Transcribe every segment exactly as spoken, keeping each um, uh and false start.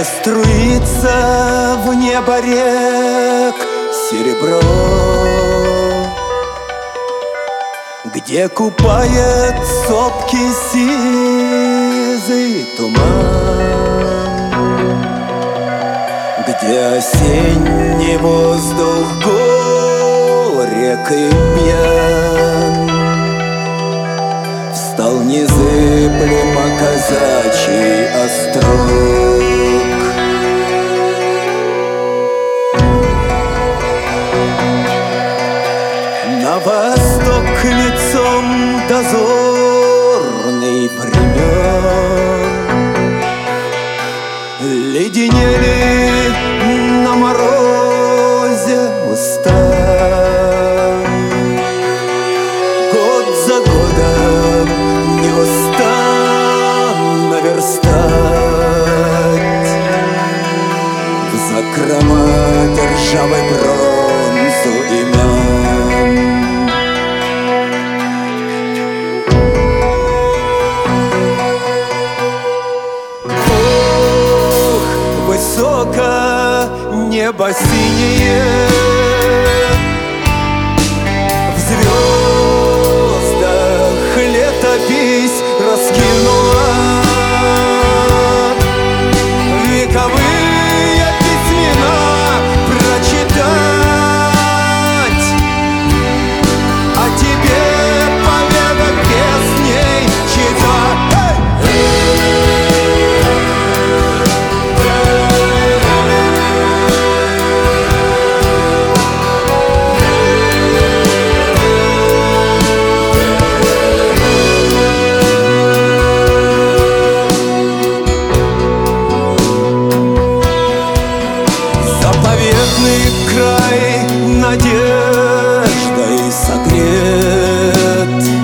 Где струится в небо рек серебро, где купает сопки сизый туман, где осенний воздух горек и пьян, встал незыблемо казачий острог. На восток лицом дозорный времен леденели на морозе уста. Год за годом неустанно верстать в закрома державой бронзу имен. Высоко небо синее, в звездах летопись раскинула. Вековые письмена прочитать, а тебе поведок песней читать. Заповедный край надеждой согрет,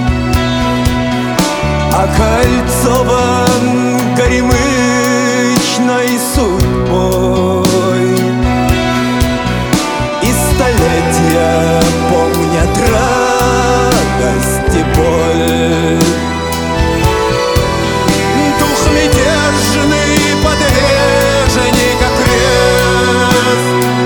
окольцован горемычной судьбой, и столетия помнят радость и боль. Дух мятежный подверженный как крест,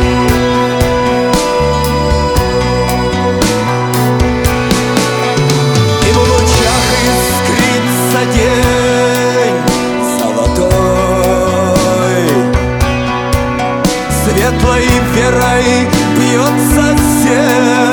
и в лучах искрится день золотой. Светлой верой бьется сердце